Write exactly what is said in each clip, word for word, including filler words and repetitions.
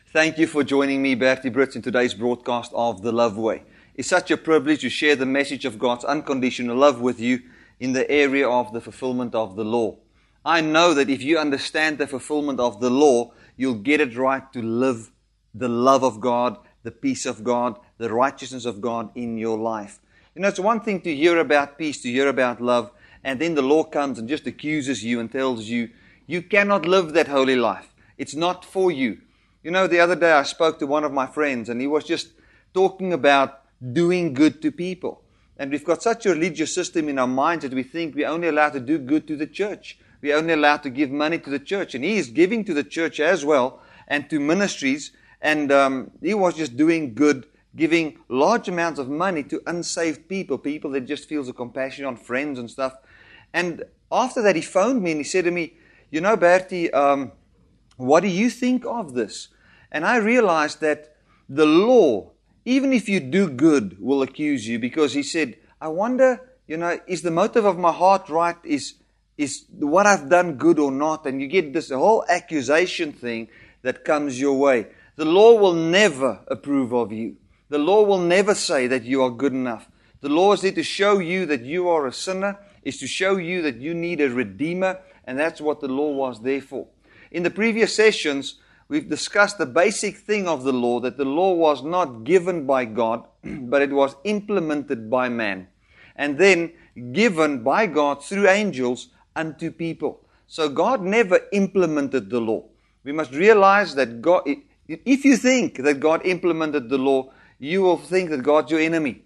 Thank you for joining me, Bertie Brits, in today's broadcast of The Love Way. It's such a privilege to share the message of God's unconditional love with you in the area of the fulfillment of the law. I know that if you understand the fulfillment of the law, you'll get it right to live the love of God, the peace of God, the righteousness of God in your life. You know, it's one thing to hear about peace, to hear about love, and then the law comes and just accuses you and tells you, you cannot live that holy life. It's not for you. You know, the other day I spoke to one of my friends and he was just talking about doing good to people. And we've got such a religious system in our minds that we think we're only allowed to do good to the church. We're only allowed to give money to the church. And he is giving to the church as well and to ministries. And um, he was just doing good, giving large amounts of money to unsaved people, people that just feels a compassion on friends and stuff. And after that he phoned me and he said to me, you know, Bertie, um, what do you think of this? And I realized that the law, even if you do good, will accuse you, because he said, I wonder, you know, is the motive of my heart right? Is is what I've done good or not? And you get this whole accusation thing that comes your way. The law will never approve of you. The law will never say that you are good enough. The law is there to show you that you are a sinner, is to show you that you need a redeemer, and that's what the law was there for. In the previous sessions, we've discussed the basic thing of the law, that the law was not given by God, but it was implemented by man. And then given by God through angels unto people. So God never implemented the law. We must realize that God, if you think that God implemented the law, you will think that God's your enemy.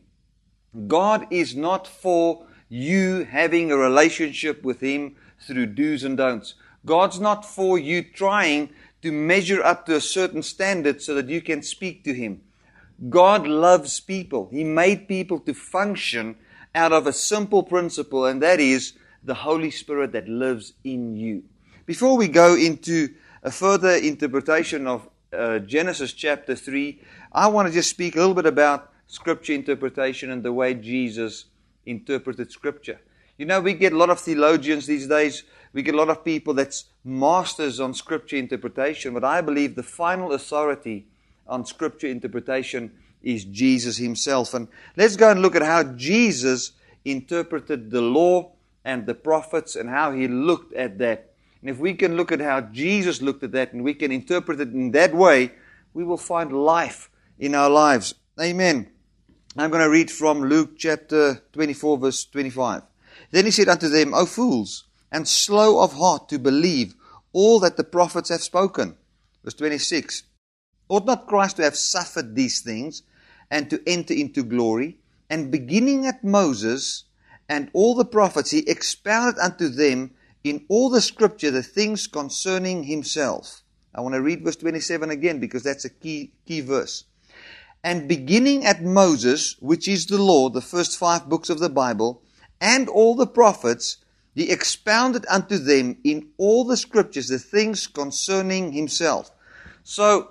God is not for you having a relationship with Him through do's and don'ts. God's not for you trying to measure up to a certain standard so that you can speak to Him. God loves people. He made people to function out of a simple principle, and that is the Holy Spirit that lives in you. Before we go into a further interpretation of uh, Genesis chapter three, I want to just speak a little bit about Scripture interpretation and the way Jesus interpreted Scripture. You know, we get a lot of theologians these days. We get a lot of people that's masters on Scripture interpretation. But I believe the final authority on Scripture interpretation is Jesus Himself. And let's go and look at how Jesus interpreted the law and the prophets and how He looked at that. And if we can look at how Jesus looked at that and we can interpret it in that way, we will find life in our lives. Amen. I'm going to read from Luke chapter twenty-four, verse twenty-five. Then He said unto them, O fools, and slow of heart to believe all that the prophets have spoken. Verse twenty-six. Ought not Christ to have suffered these things, and to enter into glory? And beginning at Moses and all the prophets, He expounded unto them in all the Scripture the things concerning Himself. I want to read verse twenty-seven again, because that's a key, key verse. And beginning at Moses, which is the law, the first five books of the Bible, and all the prophets, He expounded unto them in all the Scriptures the things concerning Himself. So,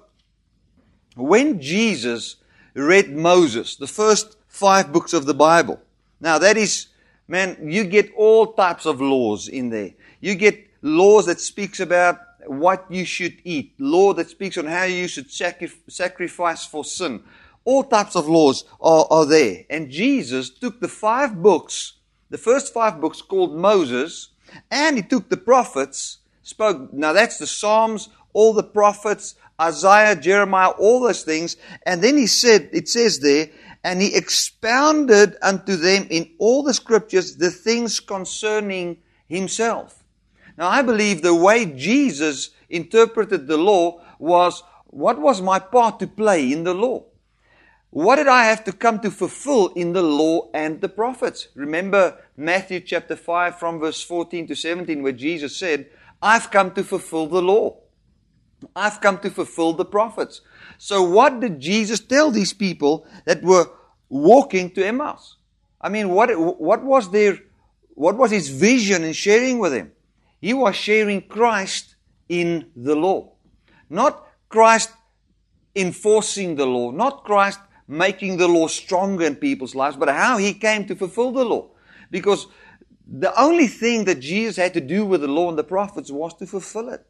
when Jesus read Moses, the first five books of the Bible, now that is, man, you get all types of laws in there. You get laws that speaks about what you should eat, law that speaks on how you should sacri- sacrifice for sin. All types of laws are, are there. And Jesus took the five books, the first five books called Moses, and He took the prophets, spoke, now that's the Psalms, all the prophets, Isaiah, Jeremiah, all those things, and then He said, it says there, and He expounded unto them in all the Scriptures the things concerning Himself. Now I believe the way Jesus interpreted the law was, what was my part to play in the law? What did I have to come to fulfill in the law and the prophets? Remember Matthew chapter five from verse fourteen to seventeen, where Jesus said, I've come to fulfill the law. I've come to fulfill the prophets. So what did Jesus tell these people that were walking to Emmaus? I mean, what, what was their, what was His vision in sharing with them? He was sharing Christ in the law. Not Christ enforcing the law, not Christ making the law stronger in people's lives, but how He came to fulfill the law. Because the only thing that Jesus had to do with the law and the prophets was to fulfill it.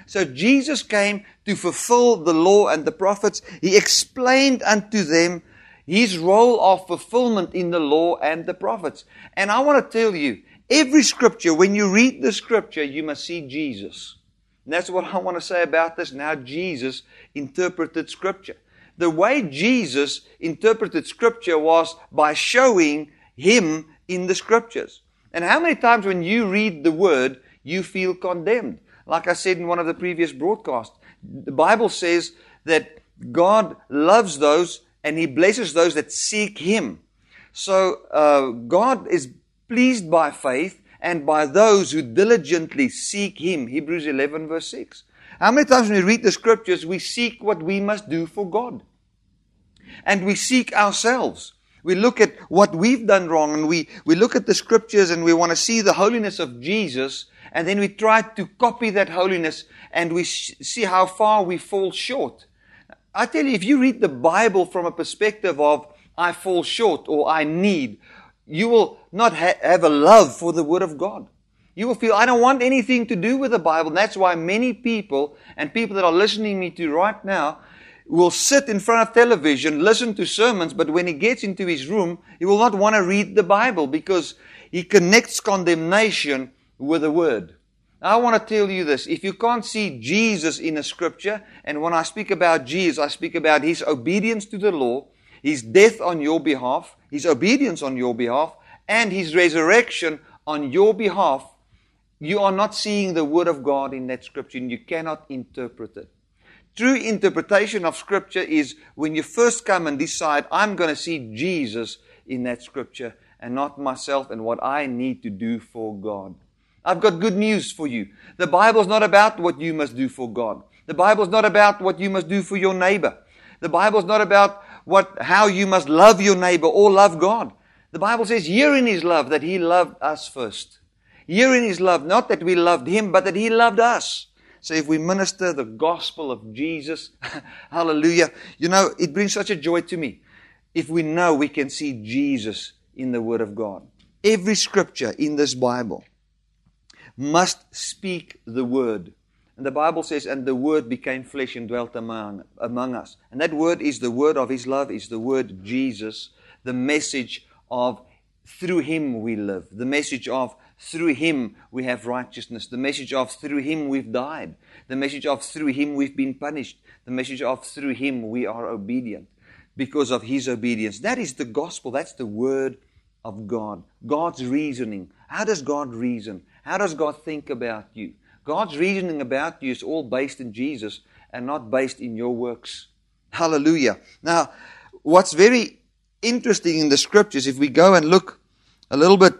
So Jesus came to fulfill the law and the prophets. He explained unto them His role of fulfillment in the law and the prophets. And I want to tell you, every scripture, when you read the scripture, you must see Jesus. And that's what I want to say about this. Now, Jesus interpreted scripture. The way Jesus interpreted scripture was by showing Him in the scriptures. And how many times when you read the word, you feel condemned? Like I said in one of the previous broadcasts, the Bible says that God loves those and He blesses those that seek Him. So uh, God is pleased by faith and by those who diligently seek Him. Hebrews eleven verse six. How many times when we read the scriptures, we seek what we must do for God? And we seek ourselves. We look at what we've done wrong, and we, we look at the scriptures and we want to see the holiness of Jesus, and then we try to copy that holiness and we sh- see how far we fall short. I tell you, if you read the Bible from a perspective of I fall short or I need, you will not ha- have a love for the Word of God. You will feel, I don't want anything to do with the Bible. And that's why many people, and people that are listening to me to right now, will sit in front of television, listen to sermons, but when he gets into his room, he will not want to read the Bible because he connects condemnation with the Word. Now, I want to tell you this. If you can't see Jesus in a scripture, and when I speak about Jesus, I speak about His obedience to the law, His death on your behalf, His obedience on your behalf, and His resurrection on your behalf, you are not seeing the Word of God in that scripture, and you cannot interpret it. True interpretation of scripture is when you first come and decide, I'm going to see Jesus in that scripture and not myself and what I need to do for God. I've got good news for you. The Bible is not about what you must do for God. The Bible is not about what you must do for your neighbor. The Bible is not about what, how you must love your neighbor or love God. The Bible says, herein is love, that He loved us first. Herein is love, not that we loved Him, but that He loved us. So if we minister the gospel of Jesus, hallelujah, you know, it brings such a joy to me. If we know we can see Jesus in the Word of God. Every scripture in this Bible must speak the Word. And the Bible says, and the Word became flesh and dwelt among, among us. And that Word is the Word of His love, is the Word Jesus, the message of through Him we live, the message of through Him we have righteousness, the message of through Him we've died, the message of through Him we've been punished, the message of through Him we are obedient because of His obedience. That is the gospel. That's the Word of God. God's reasoning. How does God reason? How does God think about you? God's reasoning about you is all based in Jesus and not based in your works. Hallelujah. Now, what's very interesting in the scriptures, if we go and look a little bit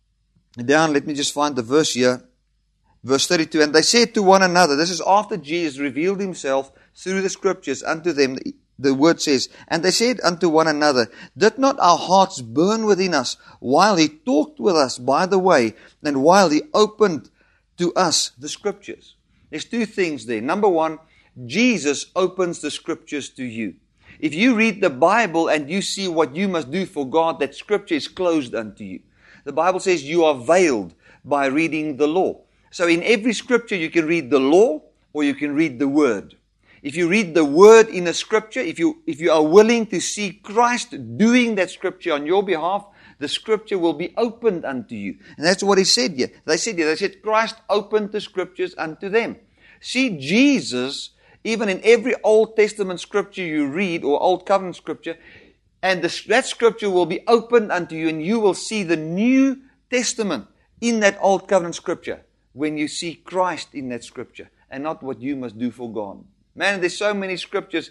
down, let me just find the verse here. Verse thirty-two, and they said to one another, this is after Jesus revealed Himself through the scriptures unto them. The word says, and they said unto one another, did not our hearts burn within us while He talked with us by the way, and while He opened to us the scriptures? There's two things there. Number one, Jesus opens the scriptures to you. If you read the Bible and you see what you must do for God, that scripture is closed unto you. The Bible says you are veiled by reading the law. So in every scripture you can read the law or you can read the Word. If you read the Word in a scripture, if you, if you are willing to see Christ doing that scripture on your behalf, the scripture will be opened unto you. And that's what He said here. They said here, they said Christ opened the scriptures unto them. See, Jesus, even in every Old Testament scripture you read, or Old Covenant scripture, and the, that scripture will be opened unto you, and you will see the New Testament in that Old Covenant scripture when you see Christ in that scripture, and not what you must do for God. Man, there's so many scriptures.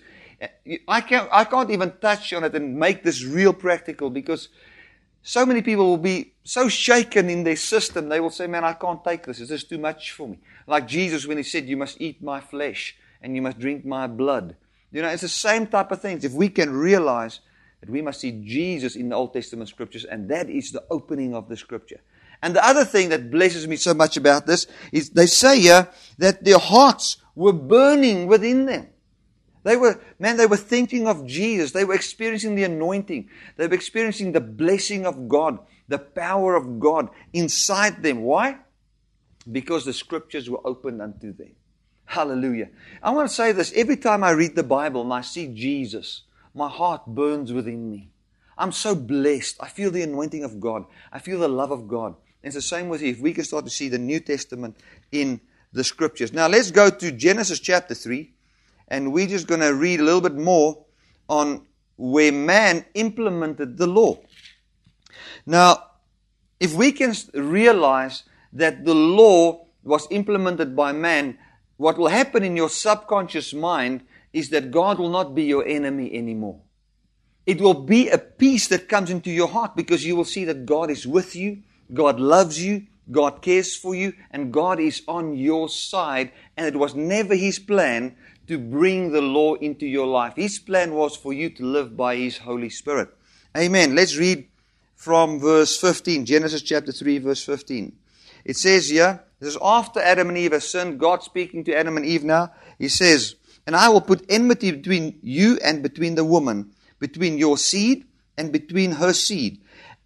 I can't, I can't even touch on it and make this real practical, because so many people will be so shaken in their system, they will say, man, I can't take this. This is too much for me. Like Jesus when He said, you must eat my flesh and you must drink my blood. You know, it's the same type of things. If we can realize that we must see Jesus in the Old Testament scriptures, and that is the opening of the scripture. And the other thing that blesses me so much about this is they say here that their hearts were burning within them. They were, man, they were thinking of Jesus. They were experiencing the anointing. They were experiencing the blessing of God, the power of God inside them. Why? Because the scriptures were opened unto them. Hallelujah. I want to say this. Every time I read the Bible and I see Jesus, my heart burns within me. I'm so blessed. I feel the anointing of God. I feel the love of God. And it's the same with you. If we can start to see the New Testament in the Scriptures. Now let's go to Genesis chapter three. And we're just going to read a little bit more on where man implemented the law. Now, if we can realize that the law was implemented by man, what will happen in your subconscious mind is that God will not be your enemy anymore. It will be a peace that comes into your heart because you will see that God is with you, God loves you, God cares for you, and God is on your side. And it was never His plan to bring the law into your life. His plan was for you to live by His Holy Spirit. Amen. Let's read from verse fifteen, Genesis chapter three, verse fifteen. It says here, this is after Adam and Eve have sinned, God speaking to Adam and Eve now. He says, "And I will put enmity between you and between the woman, between your seed and between her seed.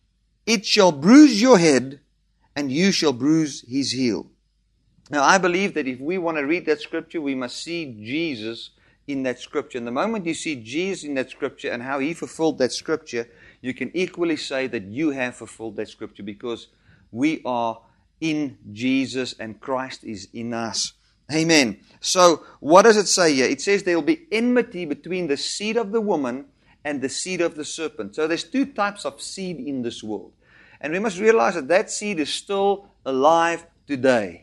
It shall bruise your head, and you shall bruise his heel." Now, I believe that if we want to read that scripture, we must see Jesus in that scripture. And the moment you see Jesus in that scripture and how He fulfilled that scripture, you can equally say that you have fulfilled that scripture because we are in Jesus and Christ is in us. Amen. So, what does it say here? It says there will be enmity between the seed of the woman and the seed of the serpent. So, there's two types of seed in this world. And we must realize that that seed is still alive today.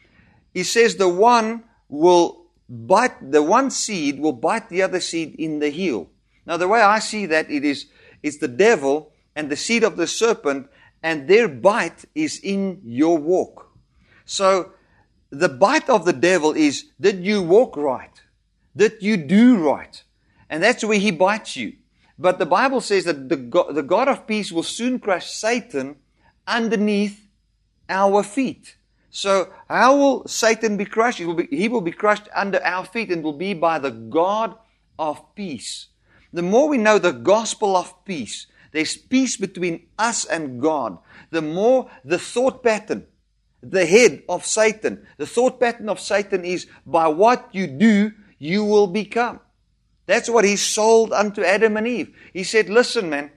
He says the one will bite, the one seed will bite the other seed in the heel. Now, the way I see that, it is, it's the devil and the seed of the serpent, and their bite is in your walk. So, the bite of the devil is, did you walk right? Did you do right? And that's where he bites you. But the Bible says that the God, the God of peace will soon crush Satan underneath our feet. So how will Satan be crushed? It will be, he will be crushed under our feet and will be by the God of peace. The more we know the gospel of peace, there's peace between us and God. The more the thought pattern, the head of Satan, the thought pattern of Satan is by what you do, you will become. That's what he sold unto Adam and Eve. He said, listen, man,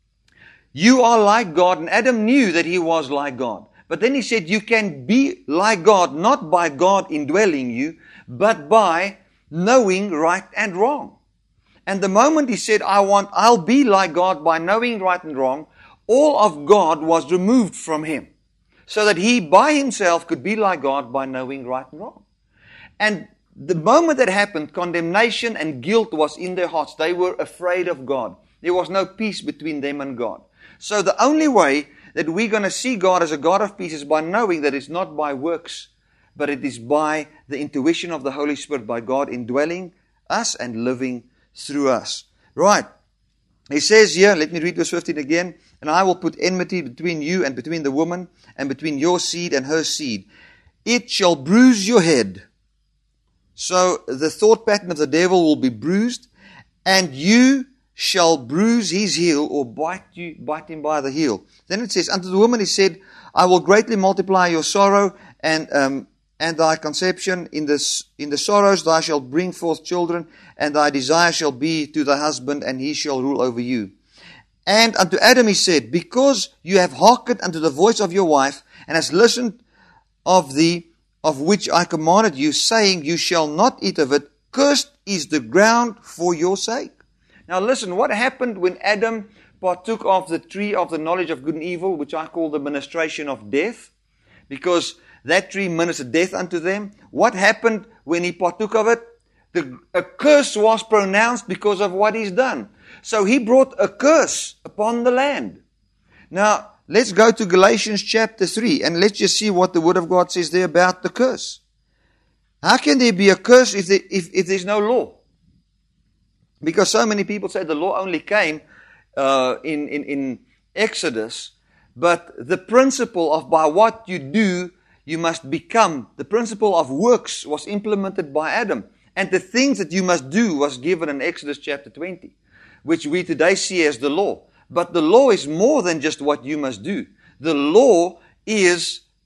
you are like God. And Adam knew that he was like God. But then he said, you can be like God, not by God indwelling you, but by knowing right and wrong. And the moment he said, I want, I'll be like God by knowing right and wrong, all of God was removed from him. So that he by himself could be like God by knowing right and wrong. And the moment that happened, condemnation and guilt was in their hearts. They were afraid of God. There was no peace between them and God. So the only way that we're going to see God as a God of peace is by knowing that it's not by works, but it is by the intuition of the Holy Spirit, by God indwelling us and living through us. Right. He says here, let me read verse fifteen again. And I will put enmity between you and between the woman, and between your seed and her seed. It shall bruise your head. So the thought pattern of the devil will be bruised, and you shall bruise his heel, or bite you, bite him by the heel. Then it says, unto the woman he said, I will greatly multiply your sorrow and um, and thy conception. In this in the sorrows thou shalt bring forth children, and thy desire shall be to thy husband, and he shall rule over you. And unto Adam he said, because you have hearkened unto the voice of your wife, and hast listened of the of which I commanded you, saying, you shall not eat of it, cursed is the ground for your sake. Now listen, what happened when Adam partook of the tree of the knowledge of good and evil, which I call the ministration of death, because that tree ministered death unto them. What happened when he partook of it? The, a curse was pronounced because of what he's done. So he brought a curse upon the land. Now, let's go to Galatians chapter three, and let's just see what the Word of God says there about the curse. How can there be a curse if, there, if, if there's no law? Because so many people say the law only came uh, in, in, in Exodus, but the principle of by what you do, you must become, the principle of works was implemented by Adam. And the things that you must do was given in Exodus chapter twenty, which we today see as the law. But the law is more than just what you must do. The law is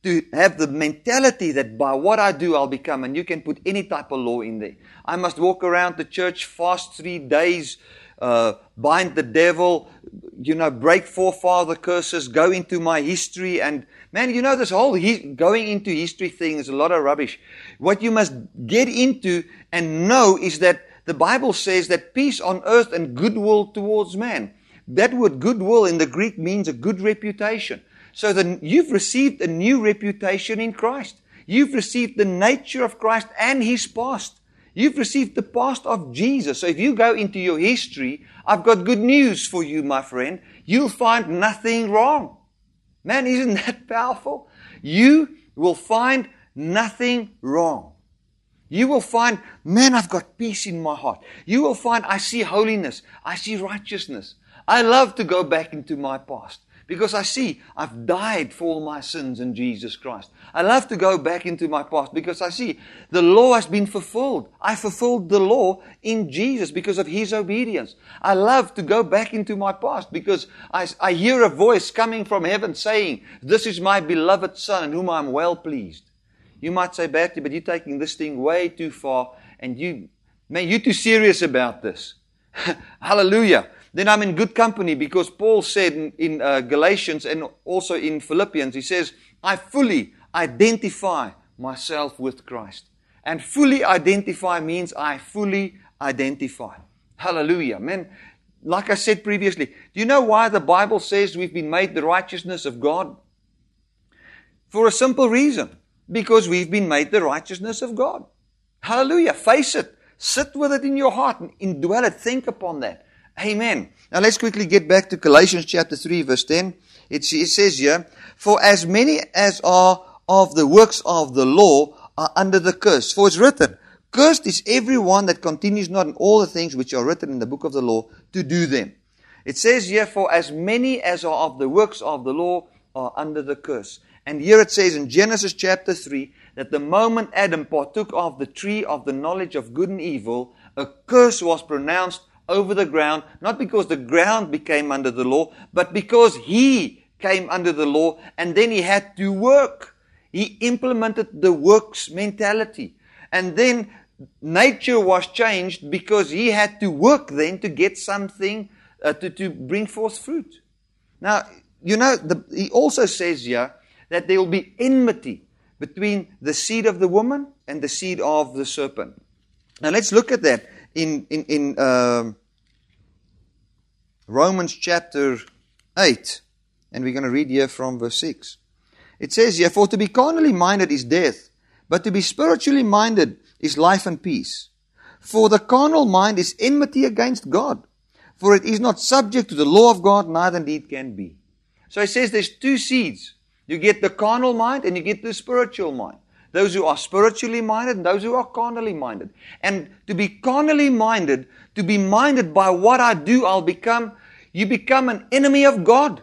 to have the mentality that by what I do, I'll become. And you can put any type of law in there. I must walk around the church, fast three days, uh, bind the devil, you know, break forefather curses, go into my history. And man, you know, this whole he- going into history thing is a lot of rubbish. What you must get into and know is that the Bible says that peace on earth and goodwill towards man. That word goodwill in the Greek means a good reputation. So then you've received a new reputation in Christ. You've received the nature of Christ and His past. You've received the past of Jesus. So if you go into your history, I've got good news for you, my friend. You'll find nothing wrong. Man, isn't that powerful? You will find nothing wrong. You will find, man, I've got peace in my heart. You will find, I see holiness. I see righteousness. I love to go back into my past. Because I see I've died for all my sins in Jesus Christ. I love to go back into my past because I see the law has been fulfilled. I fulfilled the law in Jesus because of His obedience. I love to go back into my past because I, I hear a voice coming from heaven saying, this is my beloved Son in whom I'm well pleased. You might say, Bertie, but you're taking this thing way too far and you, man, you're too serious about this. Hallelujah. Then I'm in good company because Paul said in, in uh, Galatians and also in Philippians, he says, I fully identify myself with Christ. And fully identify means I fully identify. Hallelujah. Man, like I said previously, do you know why the Bible says we've been made the righteousness of God? For a simple reason. Because we've been made the righteousness of God. Hallelujah. Face it. Sit with it in your heart and indwell it. Think upon that. Amen. Now let's quickly get back to Galatians chapter three verse ten. It, it says here, for as many as are of the works of the law are under the curse. For it's written, cursed is everyone that continues not in all the things which are written in the book of the law to do them. It says here, for as many as are of the works of the law are under the curse. And here it says in Genesis chapter three that the moment Adam partook of the tree of the knowledge of good and evil, a curse was pronounced over the ground, not because the ground became under the law, but because he came under the law and then he had to work. He implemented the works mentality. And then nature was changed because he had to work then to get something, uh, to, to bring forth fruit. Now, you know, the, he also says here that there will be enmity between the seed of the woman and the seed of the serpent. Now let's look at that. In in, in uh, Romans chapter eight, and we're going to read here from verse six. It says here, for to be carnally minded is death, but to be spiritually minded is life and peace. For the carnal mind is enmity against God, for it is not subject to the law of God, neither indeed can be. So it says there's two seeds. You get the carnal mind and you get the spiritual mind. Those who are spiritually minded and those who are carnally minded. And to be carnally minded, to be minded by what I do, I'll become, you become an enemy of God.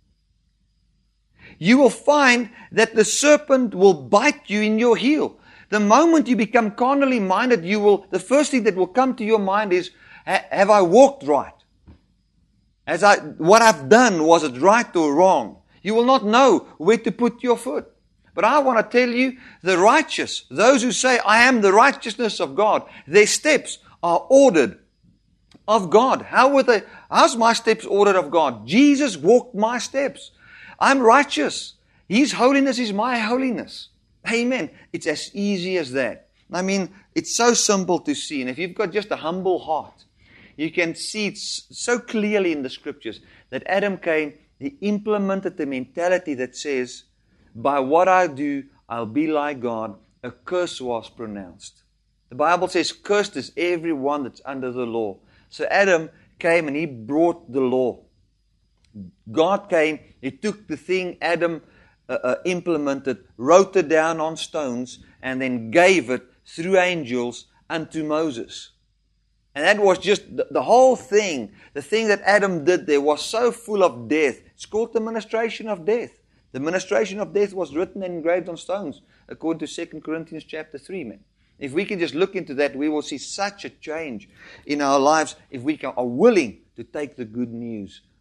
You will find that the serpent will bite you in your heel. The moment you become carnally minded, you will, the first thing that will come to your mind is, have I walked right? As I, what I've done, was it right or wrong? You will not know where to put your foot. But I want to tell you, the righteous, those who say, I am the righteousness of God, their steps are ordered of God. How were they? How's my steps ordered of God? Jesus walked my steps. I'm righteous. His holiness is my holiness. Amen. It's as easy as that. I mean, it's so simple to see. And if you've got just a humble heart, you can see it so clearly in the scriptures that Adam came, he implemented the mentality that says, by what I do, I'll be like God. A curse was pronounced. The Bible says, cursed is everyone that's under the law. So Adam came and he brought the law. God came, he took the thing Adam uh, uh, implemented, wrote it down on stones, and then gave it through angels unto Moses. And that was just the, the whole thing. The thing that Adam did there was so full of death. It's called the ministration of death. The ministration of death was written and engraved on stones, according to Second Corinthians chapter three, man. If we can just look into that, we will see such a change in our lives if we can, are willing to take the good news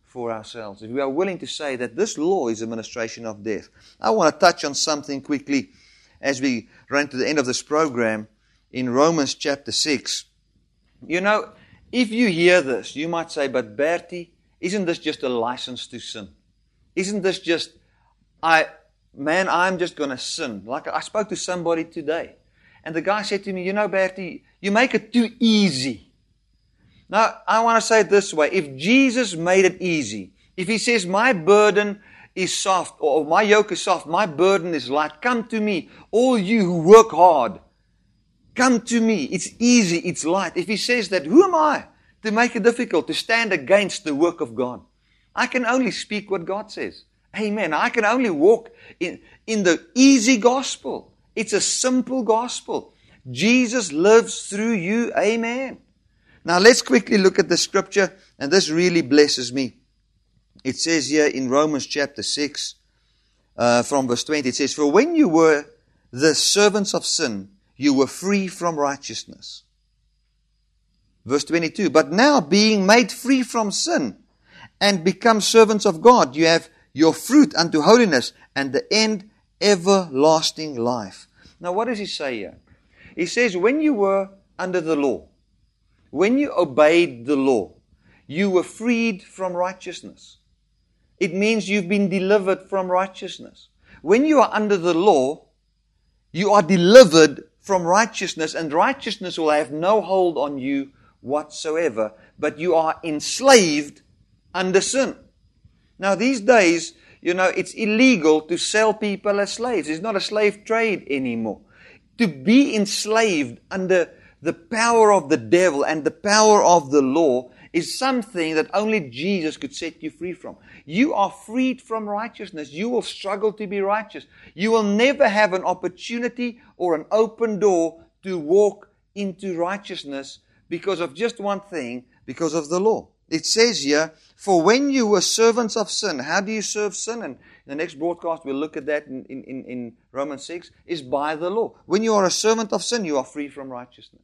for ourselves. If we are willing to say that this law is a ministration of death. I want to touch on something quickly as we run to the end of this program in Romans chapter six. You know, if you hear this, you might say, but Bertie, isn't this just a license to sin? Isn't this just, I, man, I'm just going to sin. Like I spoke to somebody today, and the guy said to me, you know, Bertie, you make it too easy. Now, I want to say it this way. If Jesus made it easy, if He says, my burden is soft, or my yoke is soft, my burden is light, come to me, all you who work hard, come to me. It's easy, it's light. If He says that, who am I to make it difficult, to stand against the work of God? I can only speak what God says. Amen. I can only walk in, in the easy gospel. It's a simple gospel. Jesus lives through you. Amen. Now let's quickly look at the scripture, and this really blesses me. It says here in Romans chapter six, uh, from verse twenty, it says, for when you were the servants of sin, you were free from righteousness. Verse twenty-two, but now being made free from sin and become servants of God, you have your fruit unto holiness and the end everlasting life. Now what does he say here? He says, when you were under the law, when you obeyed the law, you were freed from righteousness. It means you've been delivered from righteousness. When you are under the law, you are delivered from righteousness, and righteousness will have no hold on you whatsoever, but you are enslaved under sin. Now these days, you know, it's illegal to sell people as slaves. It's not a slave trade anymore. To be enslaved under the power of the devil and the power of the law is something that only Jesus could set you free from. You are freed from righteousness. You will struggle to be righteous. You will never have an opportunity or an open door to walk into righteousness because of just one thing, because of the law. It says here, for when you were servants of sin, how do you serve sin? And in the next broadcast, we'll look at that in, in, in Romans six, is by the law. When you are a servant of sin, you are free from righteousness.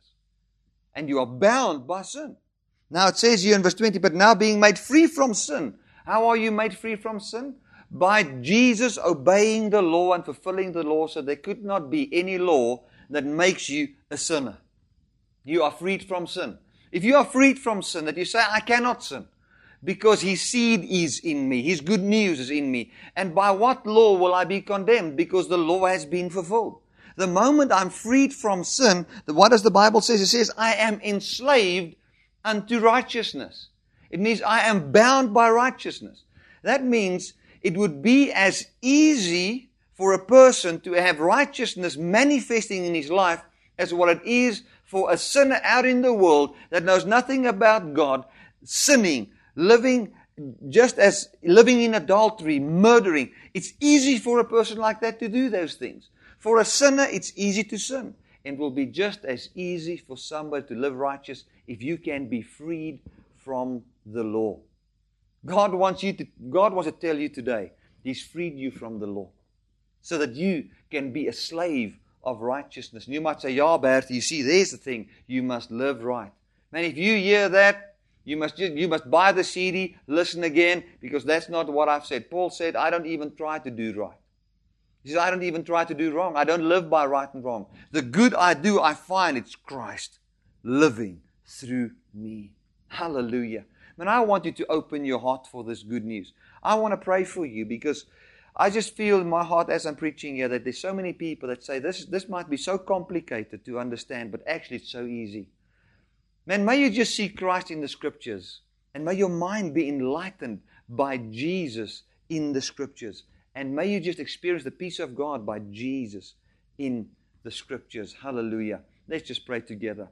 And you are bound by sin. Now it says here in verse twenty, but now being made free from sin. How are you made free from sin? By Jesus obeying the law and fulfilling the law, so there could not be any law that makes you a sinner. You are freed from sin. If you are freed from sin, that you say, I cannot sin, because His seed is in me, His good news is in me. And by what law will I be condemned? Because the law has been fulfilled. The moment I'm freed from sin, what does the Bible say? It says, I am enslaved unto righteousness. It means I am bound by righteousness. That means it would be as easy for a person to have righteousness manifesting in his life as what it is for a sinner out in the world that knows nothing about God, sinning, living just as living in adultery, murdering. It's easy for a person like that to do those things. For a sinner, it's easy to sin. And will be just as easy for somebody to live righteous if you can be freed from the law. God wants you to, God wants to tell you today, He's freed you from the law. So that you can be a slave of righteousness. And you might say, yeah, Bert, you see, there's the thing. You must live right. Man, if you hear that, you must just, you must buy the C D, listen again, because that's not what I've said. Paul said, I don't even try to do right. He says, I don't even try to do wrong. I don't live by right and wrong. The good I do, I find it's Christ living through me. Hallelujah. Man, I want you to open your heart for this good news. I want to pray for you because I just feel in my heart as I'm preaching here that there's so many people that say this, this might be so complicated to understand, but actually it's so easy. Man, may you just see Christ in the Scriptures, and may your mind be enlightened by Jesus in the Scriptures. And may you just experience the peace of God by Jesus in the Scriptures. Hallelujah. Let's just pray together.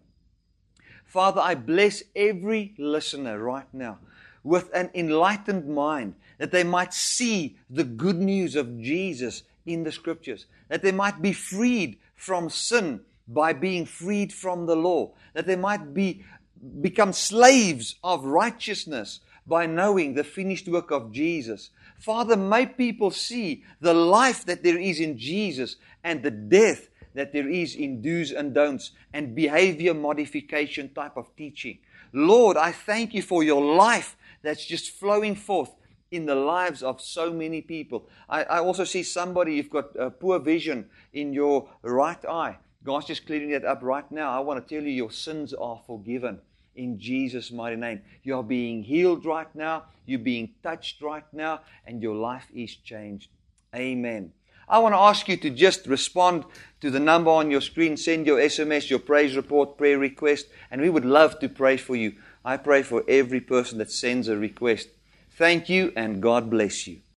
Father, I bless every listener right now with an enlightened mind, that they might see the good news of Jesus in the Scriptures, that they might be freed from sin by being freed from the law, that they might be become slaves of righteousness by knowing the finished work of Jesus. Father, may people see the life that there is in Jesus and the death that there is in do's and don'ts and behavior modification type of teaching. Lord, I thank you for your life that's just flowing forth in the lives of so many people. I, I also see somebody, you've got uh, poor vision in your right eye. God's just clearing that up right now. I want to tell you, your sins are forgiven in Jesus' mighty name. You are being healed right now. You're being touched right now. And your life is changed. Amen. I want to ask you to just respond to the number on your screen. Send your S M S, your praise report, prayer request. And we would love to pray for you. I pray for every person that sends a request. Thank you, and God bless you.